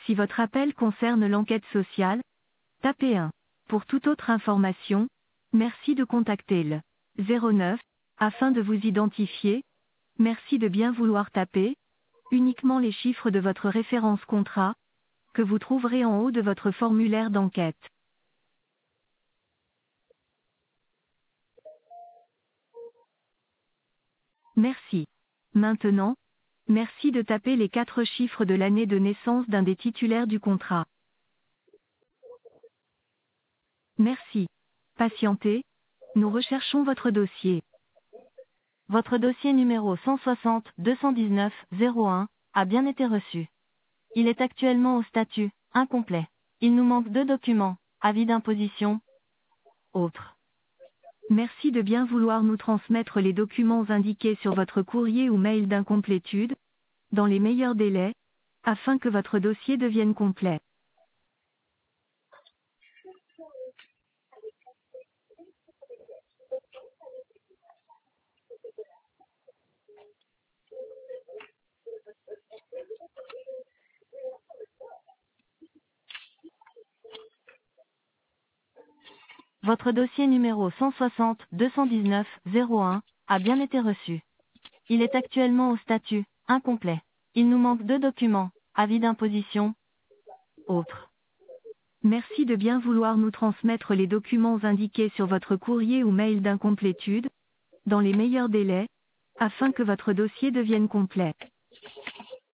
Si votre appel concerne l'enquête sociale, tapez 1. Pour toute autre information, merci de contacter le 09 afin de vous identifier. Merci de bien vouloir taper uniquement les chiffres de votre référence contrat que vous trouverez en haut de votre formulaire d'enquête. Merci. Maintenant, merci de taper les 4 chiffres de l'année de naissance d'un des titulaires du contrat. Merci. Patientez. Nous recherchons votre dossier. Votre dossier numéro 160-219-01 a bien été reçu. Il est actuellement au statut incomplet. Il nous manque 2 documents, avis d'imposition, autres. Merci de bien vouloir nous transmettre les documents indiqués sur votre courrier ou mail d'incomplétude, dans les meilleurs délais, afin que votre dossier devienne complet. Votre dossier numéro 160-219-01 a bien été reçu. Il est actuellement au statut incomplet. Il nous manque 2 documents, avis d'imposition, autres. Merci de bien vouloir nous transmettre les documents indiqués sur votre courrier ou mail d'incomplétude, dans les meilleurs délais, afin que votre dossier devienne complet.